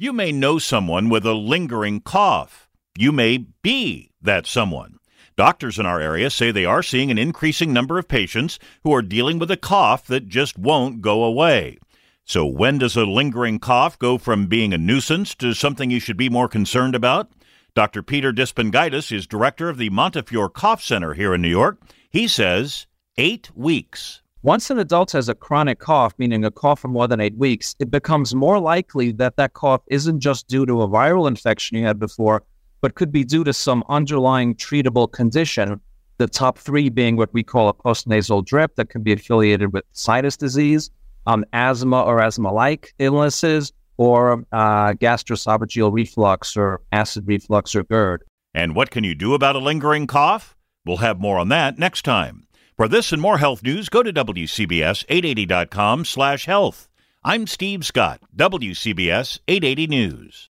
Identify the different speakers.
Speaker 1: You may know someone with a lingering cough. You may be that someone. Doctors in our area say they are seeing an increasing number of patients who are dealing with a cough that just won't go away. So when does a lingering cough go from being a nuisance to something you should be more concerned about? Dr. Peter Dispengaitis is director of the Montefiore Cough Center here in New York. He says 8 weeks.
Speaker 2: Once an adult has a chronic cough, meaning a cough for more than 8 weeks, it becomes more likely that that cough isn't just due to a viral infection you had before, but could be due to some underlying treatable condition, the top 3 being what we call a postnasal drip that can be affiliated with sinus disease, asthma or asthma-like illnesses, or gastroesophageal reflux or acid reflux or GERD.
Speaker 1: And what can you do about a lingering cough? We'll have more on that next time. For this and more health news, go to WCBS880.com/health. I'm Steve Scott, WCBS 880 News.